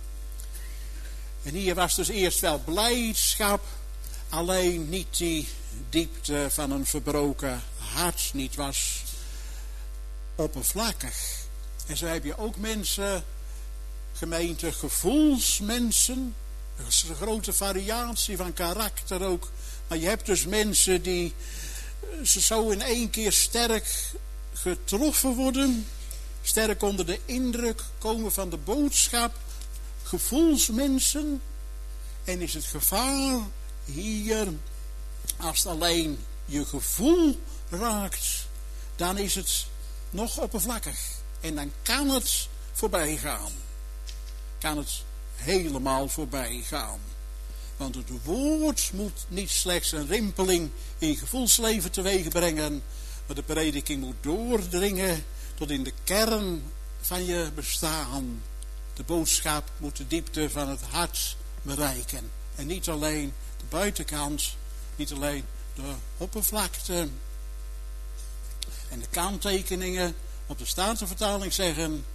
En hier was dus eerst wel blijdschap, alleen niet die diepte van een verbroken hart, niet was oppervlakkig. En zo heb je ook mensen, gemeente, gevoelsmensen. Er is een grote variatie van karakter ook. Maar je hebt dus mensen die ze zo in één keer sterk getroffen worden. Sterk onder de indruk komen van de boodschap. Gevoelsmensen. En is het gevaar hier, als het alleen je gevoel raakt, dan is het nog oppervlakkig. En dan kan het voorbij gaan. Kan het helemaal voorbij gaan. Want het woord moet niet slechts een rimpeling in je gevoelsleven teweeg brengen. Maar de prediking moet doordringen tot in de kern van je bestaan. De boodschap moet de diepte van het hart bereiken. En niet alleen de buitenkant. Niet alleen de oppervlakte. En de kanttekeningen op de Statenvertaling zeggen: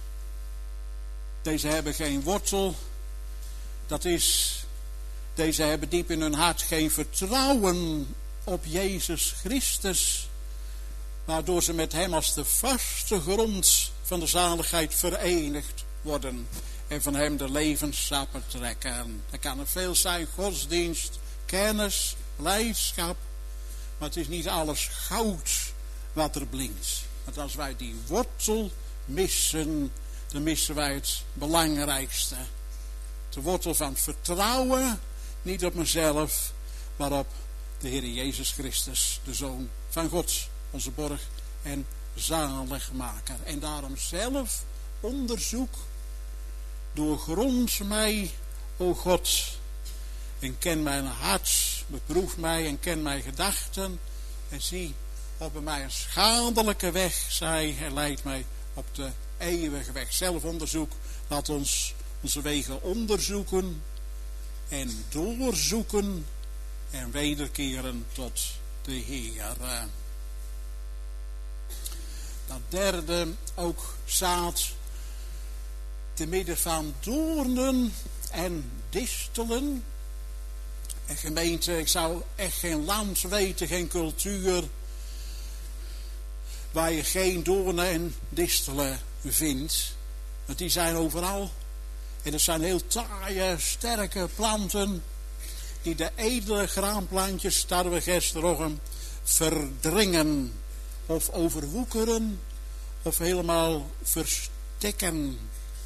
deze hebben geen wortel. Dat is, deze hebben diep in hun hart geen vertrouwen op Jezus Christus. Waardoor ze met hem als de vaste grond van de zaligheid verenigd worden. En van hem de levenssappen trekken. Er kan er veel zijn, godsdienst, kennis, blijdschap. Maar het is niet alles goud wat er blinkt. Want als wij die wortel missen, dan missen wij het belangrijkste. De wortel van vertrouwen, niet op mezelf, maar op de Heer Jezus Christus, de Zoon van God, onze borg en zaligmaker. En daarom zelf onderzoek, doorgrond mij, o God, en ken mijn hart, beproef mij en ken mijn gedachten, en zie of bij mij een schadelijke weg zij en leidt mij op de eeuwige weg. Zelfonderzoek, laat ons onze wegen onderzoeken en doorzoeken en wederkeren tot de Heer. Dat derde, ook zaad te midden van doornen en distelen. En gemeente, ik zou echt geen land weten, geen cultuur, waar je geen doornen en distelen vindt. Want die zijn overal. En dat zijn heel taaie, sterke planten, die de edele graanplantjes, tarwe, gerst, roggen, verdringen. Of overwoekeren, of helemaal verstikken.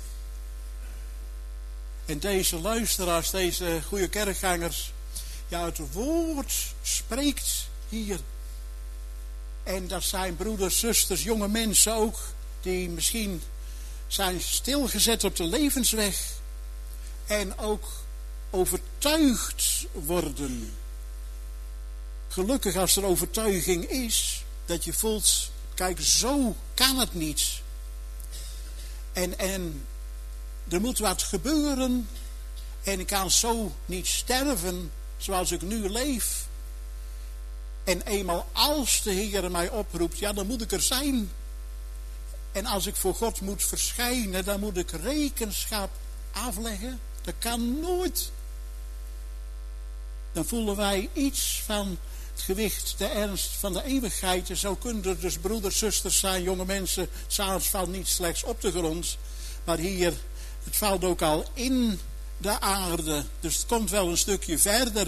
En deze luisteraars, deze goede kerkgangers, ja, het woord spreekt hier. En dat zijn broeders, zusters, jonge mensen ook, die misschien zijn stilgezet op de levensweg. En ook overtuigd worden. Gelukkig als er overtuiging is, dat je voelt, kijk, zo kan het niet. En er moet wat gebeuren. En ik kan zo niet sterven zoals ik nu leef. En eenmaal als de Heer mij oproept, ja, dan moet ik er zijn. En als ik voor God moet verschijnen, dan moet ik rekenschap afleggen. Dat kan nooit. Dan voelen wij iets van het gewicht, de ernst van de eeuwigheid. En zo kunnen er dus broeders, zusters zijn, jonge mensen. S'avonds valt niet slechts op de grond, maar hier, het valt ook al in de aarde. Dus het komt wel een stukje verder.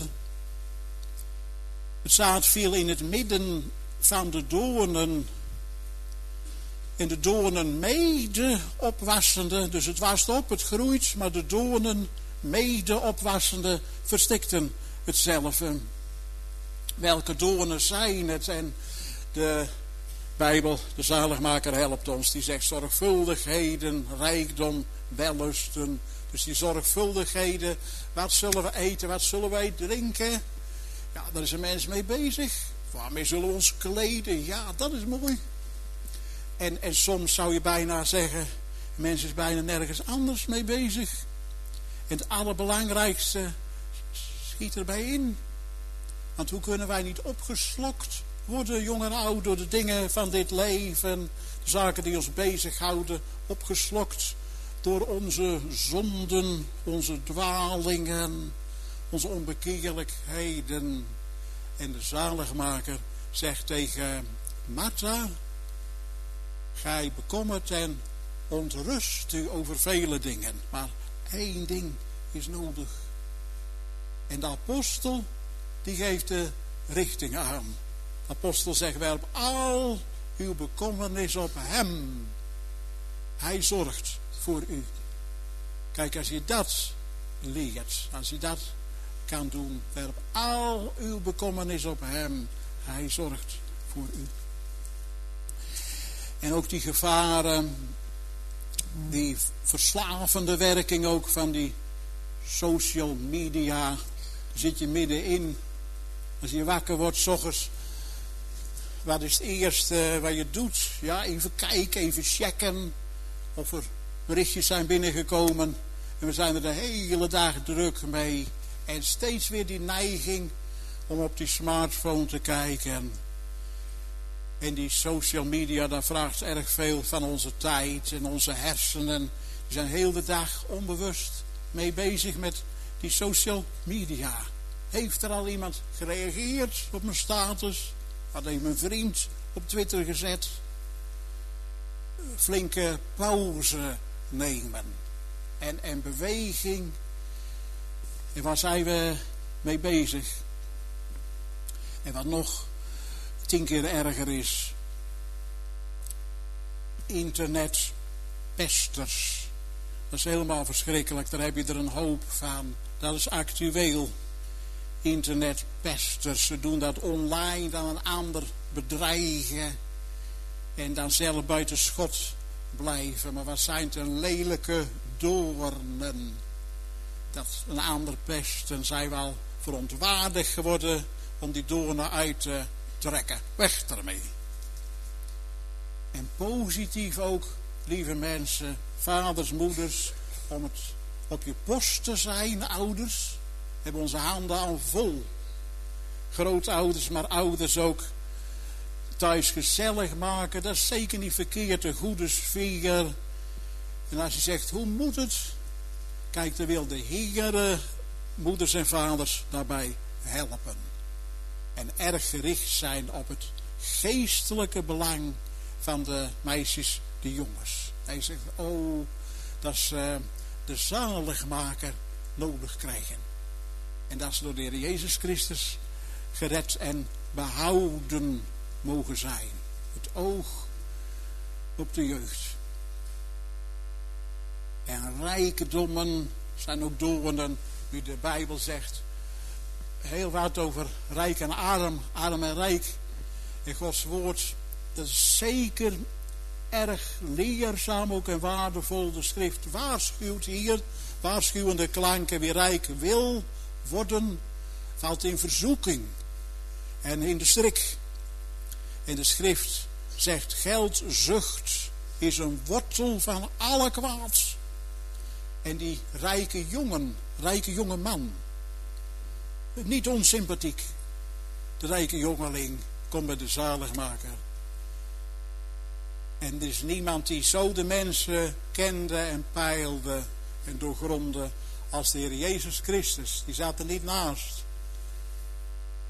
Het zaad viel in het midden van de doornen. En de doornen mede opwassende, dus het wast op, het groeit, maar de doornen mede opwassende verstikten hetzelfde. Welke doornen zijn het? En de Bijbel, de zaligmaker, helpt ons. Die zegt zorgvuldigheden, rijkdom, wellusten. Dus die zorgvuldigheden, wat zullen we eten, wat zullen wij drinken? Ja, daar is een mens mee bezig. Waarmee zullen we ons kleden? Ja, dat is mooi. En soms zou je bijna zeggen, een mens is bijna nergens anders mee bezig. En het allerbelangrijkste schiet erbij in. Want hoe kunnen wij niet opgeslokt worden, jong en oud, door de dingen van dit leven, de zaken die ons bezighouden, opgeslokt door onze zonden, onze dwalingen, onze onbekeerlijkheden. En de zaligmaker zegt tegen Martha, gij bekommert en ontrust u over vele dingen, maar één ding is nodig. En de apostel, die geeft de richting aan. De apostel zegt, werp al uw bekommernis op hem. Hij zorgt voor u. Kijk, als je dat leert, als je dat kan doen, werp al uw bekommernis op hem. Hij zorgt voor u. En ook die gevaren, die verslavende werking ook van die social media, daar zit je middenin. Als je wakker wordt 's ochtends, wat is het eerste wat je doet? Ja, even kijken, even checken of er berichtjes zijn binnengekomen. En we zijn er de hele dag druk mee. En steeds weer die neiging om op die smartphone te kijken. En die social media, daar vraagt erg veel van onze tijd en onze hersenen. Die zijn heel de dag onbewust mee bezig met die social media. Heeft er al iemand gereageerd op mijn status? Wat heeft mijn vriend op Twitter gezet? Flinke pauze nemen. En beweging. En waar zijn we mee bezig? En wat nog 10 keer erger is. Internetpesters. Dat is helemaal verschrikkelijk. Daar heb je er een hoop van. Dat is actueel. Internetpesters. Ze doen dat online, dan een ander bedreigen. En dan zelf buiten schot blijven. Maar wat zijn het een lelijke doornen. Dat een ander pesten. Zijn we al verontwaardigd geworden om die doornen uit te trekken. Weg ermee. En positief ook, lieve mensen, vaders, moeders, om het op je post te zijn, ouders. Hebben onze handen al vol. Grootouders, maar ouders ook. Thuis gezellig maken, dat is zeker niet verkeerd, een goede sfeer. En als je zegt, hoe moet het? Kijk, dan wil de Heer moeders en vaders daarbij helpen. En erg gericht zijn op het geestelijke belang van de meisjes, de jongens. Hij zegt, dat ze de zaligmaker nodig krijgen. En dat ze door de Heer Jezus Christus gered en behouden mogen zijn. Het oog op de jeugd. En rijkdommen zijn ook doornen, wie de Bijbel zegt. Heel wat over rijk en arm, arm en rijk. In Gods woord, dat is zeker erg leerzaam ook en waardevol. De schrift waarschuwt hier, waarschuwende klanken, wie rijk wil worden, valt in verzoeking en in de strik. En de schrift zegt, geldzucht is een wortel van alle kwaad. En die rijke jonge man, niet onsympathiek. De rijke jongeling komt bij de zaligmaker. En er is niemand die zo de mensen kende en peilde en doorgrondde als de Heer Jezus Christus. Die zat er niet naast.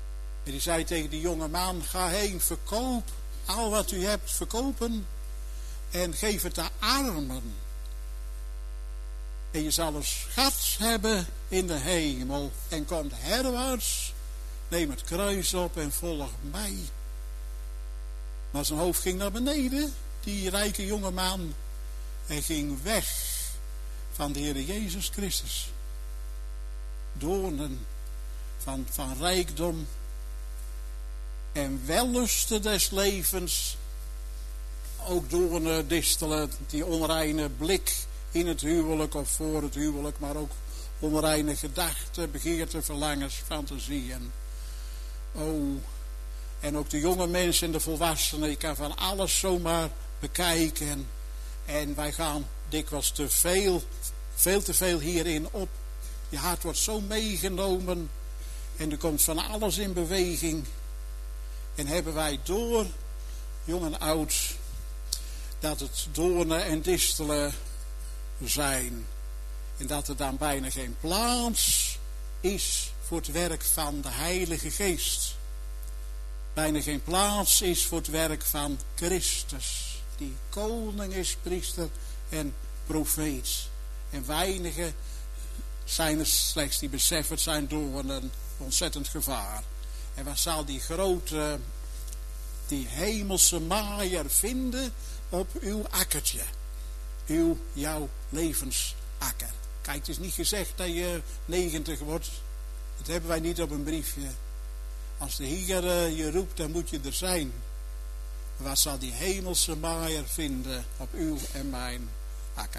En die zei tegen die jonge man, ga heen, verkoop al wat u hebt, verkopen en geef het de armen. En je zal een schat hebben in de hemel en komt herwaarts, neem het kruis op en volg mij. Maar zijn hoofd ging naar beneden, die rijke jonge man, en ging weg van de Heer Jezus Christus. Doornen van rijkdom en wellusten des levens, ook doornen distelen, die onreine blik in het huwelijk of voor het huwelijk, maar ook onreine gedachten, begeerten, verlangens, fantasieën. Oh, en ook de jonge mensen en de volwassenen, je kan van alles zomaar bekijken. En wij gaan dikwijls veel te veel hierin op. Je hart wordt zo meegenomen en er komt van alles in beweging. En hebben wij door, jong en oud, dat het doornen en distelen zijn. En dat er dan bijna geen plaats is voor het werk van de Heilige Geest. Bijna geen plaats is voor het werk van Christus. Die koning is, priester en profeet. En weinigen zijn er slechts die beseffen het zijn doornen ontzettend gevaar. En waar zal die grote, die hemelse maaier vinden op uw akkertje? Jouw levensakker. Kijk, het is niet gezegd dat je 90 wordt. Dat hebben wij niet op een briefje. Als de Heer je roept, dan moet je er zijn. Waar zal die hemelse maaier vinden op uw en mijn akker?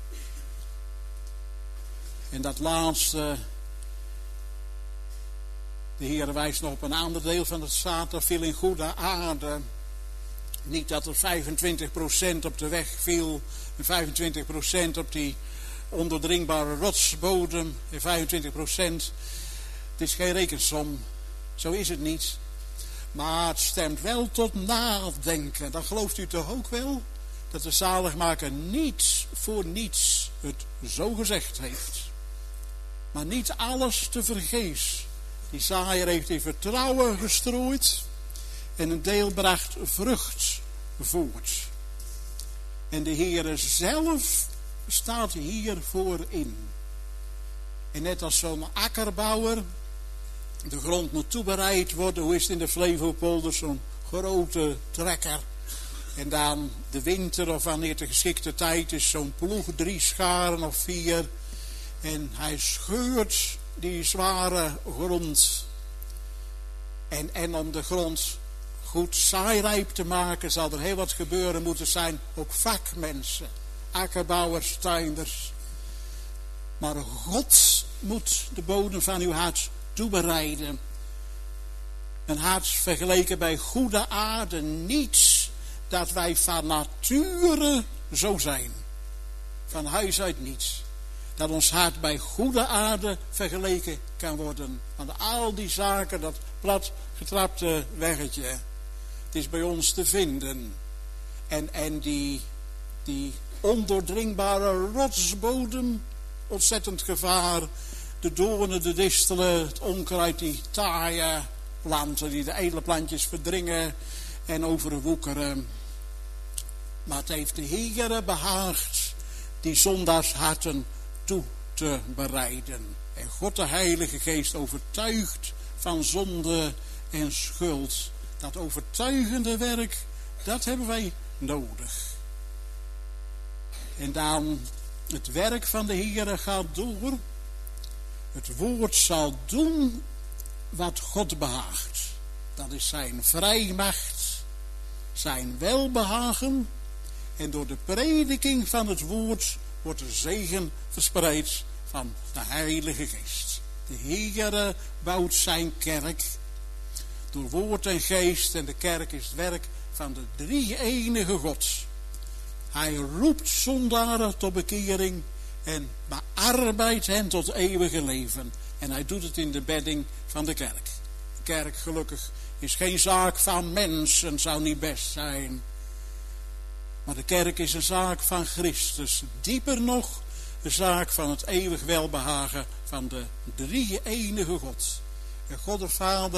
En dat laatste, de Heer wijst nog op een ander deel van het zaad, dat viel in goede aarde. Niet dat er 25% op de weg viel, en 25% op die ondoordringbare rotsbodem, en 25%. Het is geen rekensom, zo is het niet. Maar het stemt wel tot nadenken. Dan gelooft u toch ook wel dat de zaligmaker niet voor niets het zo gezegd heeft. Maar niet alles te vergeefs. Die zaaier heeft in vertrouwen gestrooid en een deel bracht vrucht voort. En de Heere zelf staat hiervoor in. En net als zo'n akkerbouwer, de grond moet toebereid worden. Hoe is het in de Flevopolder? Zo'n grote trekker. En dan de winter of wanneer het de geschikte tijd is, zo'n ploeg, 3 scharen of 4. En hij scheurt die zware grond. En om de grond goed zaairijp te maken, zal er heel wat gebeuren moeten zijn. Ook vakmensen, akkerbouwers, tuinders. Maar God moet de bodem van uw hart toebereiden. Een hart vergeleken bij goede aarde, niets dat wij van nature zo zijn. Van huis uit niets. Dat ons hart bij goede aarde vergeleken kan worden. Want al die zaken, dat plat getrapte weggetje, het is bij ons te vinden. En die ondoordringbare rotsbodem, ontzettend gevaar. De doornen, de distelen, het onkruid, die taaie planten, die de edele plantjes verdringen en overwoekeren. Maar het heeft de Heere behaagd die zondagsharten toe te bereiden. En God de Heilige Geest overtuigt van zonde en schuld. Dat overtuigende werk, dat hebben wij nodig. En dan het werk van de Heere gaat door. Het woord zal doen wat God behaagt. Dat is zijn vrijmacht, zijn welbehagen. En door de prediking van het woord wordt de zegen verspreid van de Heilige Geest. De Heere bouwt zijn kerk door woord en geest. En de kerk is het werk van de drie-enige God. Hij roept zondaren tot bekering en bearbeidt hen tot eeuwige leven. En hij doet het in de bedding van de kerk. De kerk, gelukkig, is geen zaak van mensen, zou niet best zijn. Maar de kerk is een zaak van Christus. Dieper nog, de zaak van het eeuwig welbehagen van de drie-enige God. En God de Vader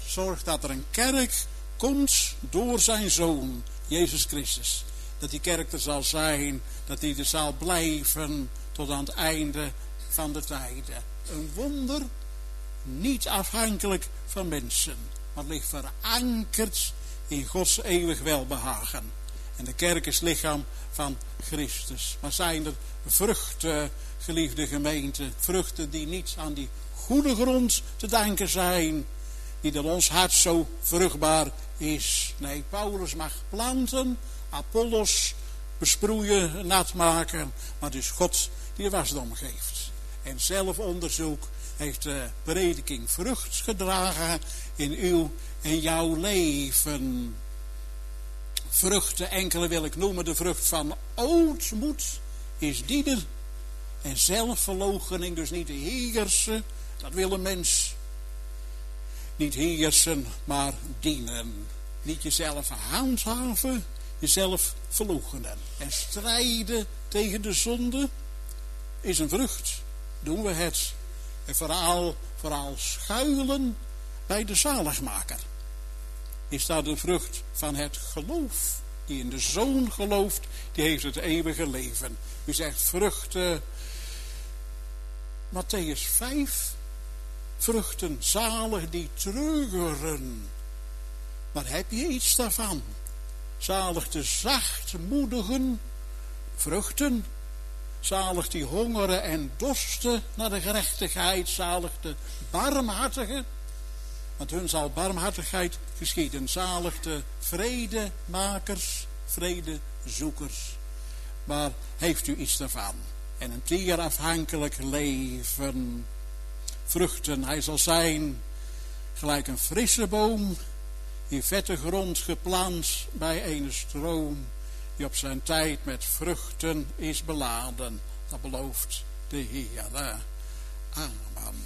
zorgt dat er een kerk komt door zijn Zoon, Jezus Christus. Dat die kerk er zal zijn, dat die er zal blijven tot aan het einde van de tijden. Een wonder, niet afhankelijk van mensen, maar ligt verankerd in Gods eeuwig welbehagen. En de kerk is lichaam van Christus. Maar zijn er vruchten, geliefde gemeente, vruchten die niet aan die goede grond te danken zijn, die door ons hart zo vruchtbaar is? Nee, Paulus mag planten, Apollos besproeien, nat maken, maar het is God die de wasdom geeft. En zelfonderzoek heeft de prediking vrucht gedragen in uw en jouw leven. Vruchten, enkele wil ik noemen. De vrucht van ootmoed is dienen en zelfverloochening, dus niet heersen. Dat wil een mens. Niet heersen, maar dienen. Niet jezelf handhaven, jezelf verloochenen. En strijden tegen de zonde is een vrucht. Doen we het. En vooral schuilen bij de zaligmaker. Is dat de vrucht van het geloof. Die in de Zoon gelooft, die heeft het eeuwige leven. U zegt vruchten. Mattheüs 5. Vruchten zalig die treureren. Maar heb je iets daarvan? Zalig de zachtmoedigen. Vruchten. Zalig die hongeren en dorsten naar de gerechtigheid. Zalig de barmhartigen. Want hun zal barmhartigheid geschieden. Zalig de vredemakers, vredezoekers. Maar heeft u iets daarvan? En een tierafhankelijk leven. Vruchten, hij zal zijn gelijk een frisse boom, in vette grond geplant bij een stroom, die op zijn tijd met vruchten is beladen. Dat belooft de Heer. Amen.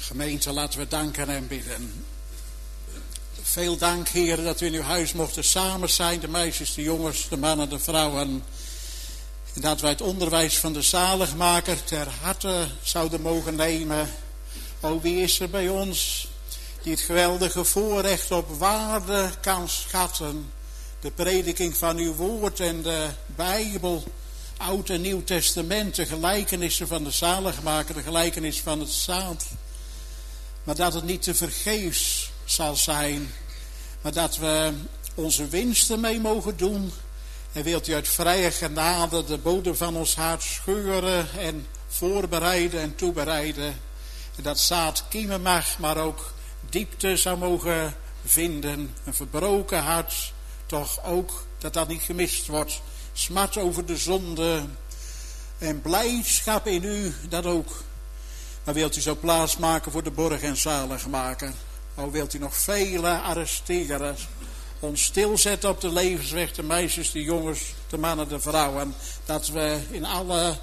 Gemeente, laten we danken en bidden. Veel dank, Heer, dat we in uw huis mochten samen zijn. De meisjes, de jongens, de mannen, de vrouwen. En dat wij het onderwijs van de zaligmaker ter harte zouden mogen nemen. O, wie is er bij ons die het geweldige voorrecht op waarde kan schatten. De prediking van uw woord en de Bijbel, Oud en Nieuw Testament, de gelijkenissen van de zaligmaker, de gelijkenis van het zaad. Maar dat het niet te vergeefs zal zijn, maar dat we onze winsten mee mogen doen. En wilt u uit vrije genade de bodem van ons hart scheuren en voorbereiden en toebereiden. En dat zaad kiemen mag, maar ook diepte zou mogen vinden. Een verbroken hart, toch ook dat niet gemist wordt. Smart over de zonde en blijdschap in u, dat ook. Maar wilt u zo plaats maken voor de borg en zaligmaker. O, wilt u nog vele arresteren. Ons stilzetten op de levensweg, de meisjes, de jongens, de mannen, de vrouwen. Dat we in alle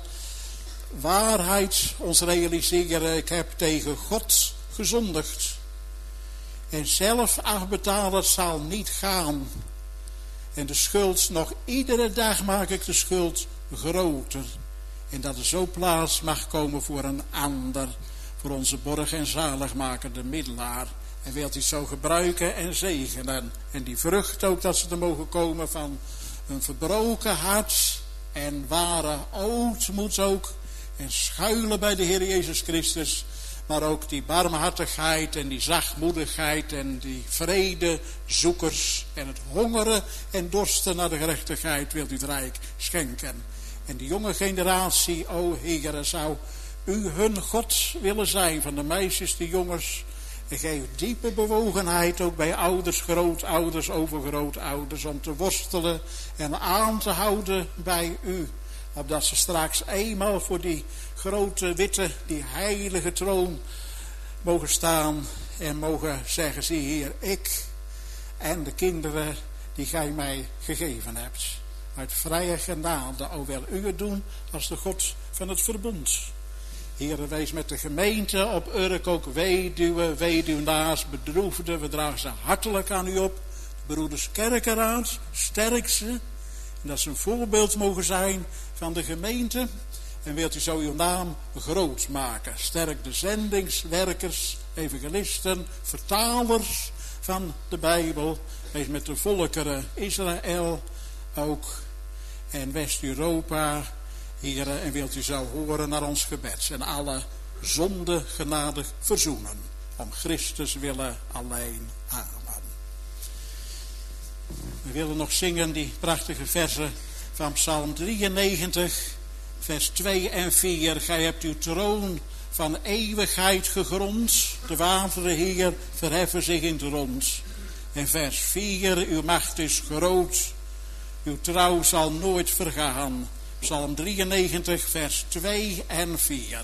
waarheid ons realiseren. Ik heb tegen God gezondigd. En zelf afbetalen zal niet gaan. En de schuld, nog iedere dag maak ik de schuld groter. En dat er zo plaats mag komen voor een ander. Voor onze borg en zaligmaker, de middelaar. En wilt u zo gebruiken en zegenen. En die vrucht ook, dat ze er mogen komen van een verbroken hart. En ware ootmoed ook. En schuilen bij de Heer Jezus Christus. Maar ook die barmhartigheid en die zachtmoedigheid en die vredezoekers. En het hongeren en dorsten naar de gerechtigheid wilt u het rijk schenken. En die jonge generatie, o Heere, zou u hun God willen zijn. Van de meisjes, de jongens. En geef diepe bewogenheid ook bij ouders, grootouders, overgrootouders. Om te worstelen en aan te houden bij u. Opdat ze straks eenmaal voor die grote witte, die heilige troon mogen staan. En mogen zeggen, zie hier, ik en de kinderen die gij mij gegeven hebt. Uit vrije genade, o wil u het doen als de God van het verbond. Heere, wees met de gemeente op Urk ook weduwen, weduwnaars, bedroefden. We dragen ze hartelijk aan u op. De broeders Kerkenraad, sterk ze. En dat ze een voorbeeld mogen zijn van de gemeente. En wilt u zo uw naam groot maken. Sterk de zendingswerkers, evangelisten, vertalers van de Bijbel. Wees met de volkeren Israël ook. En West-Europa. Heere, en wilt u zo horen naar ons gebed. En alle zonde genadig verzoenen. Om Christus willen alleen. Amen. We willen nog zingen die prachtige versen van Psalm 93. Vers 2 en 4. Gij hebt uw troon van eeuwigheid gegrond. De wateren, Heer, verheffen zich in het rond. En vers 4. Uw macht is groot. Uw trouw zal nooit vergaan. Psalm 93, vers 2 en 4.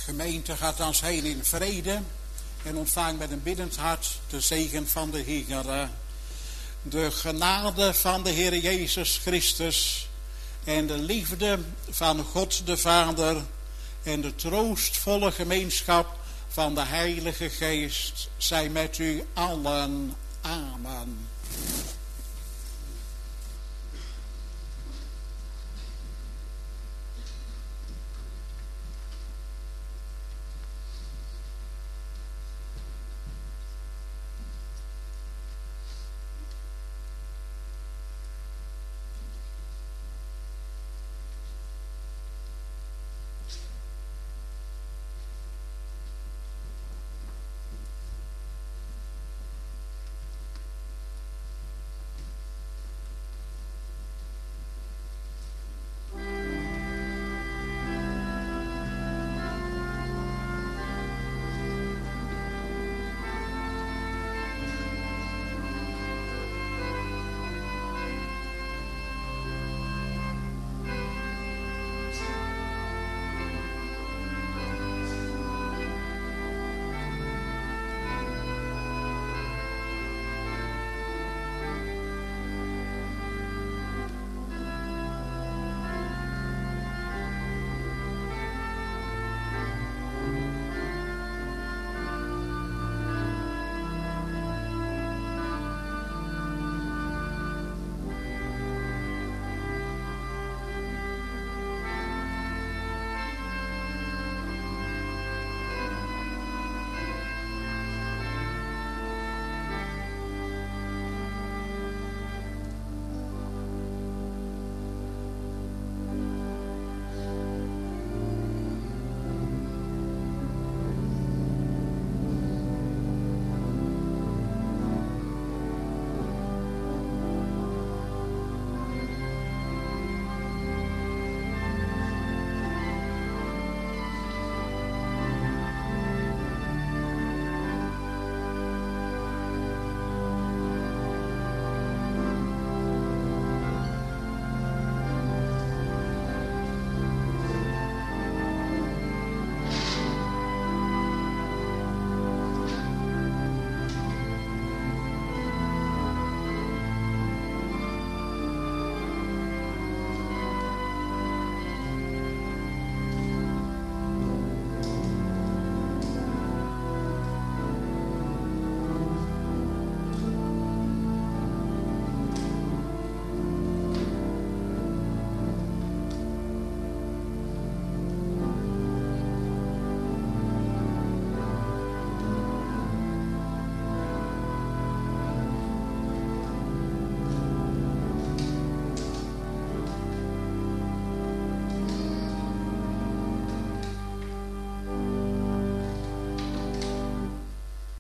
gemeente gaat dan heen in vrede en ontvangt met een biddend hart de zegen van de Heer. De genade van de Heer Jezus Christus en de liefde van God de Vader en de troostvolle gemeenschap van de Heilige Geest zijn met u allen. Amen.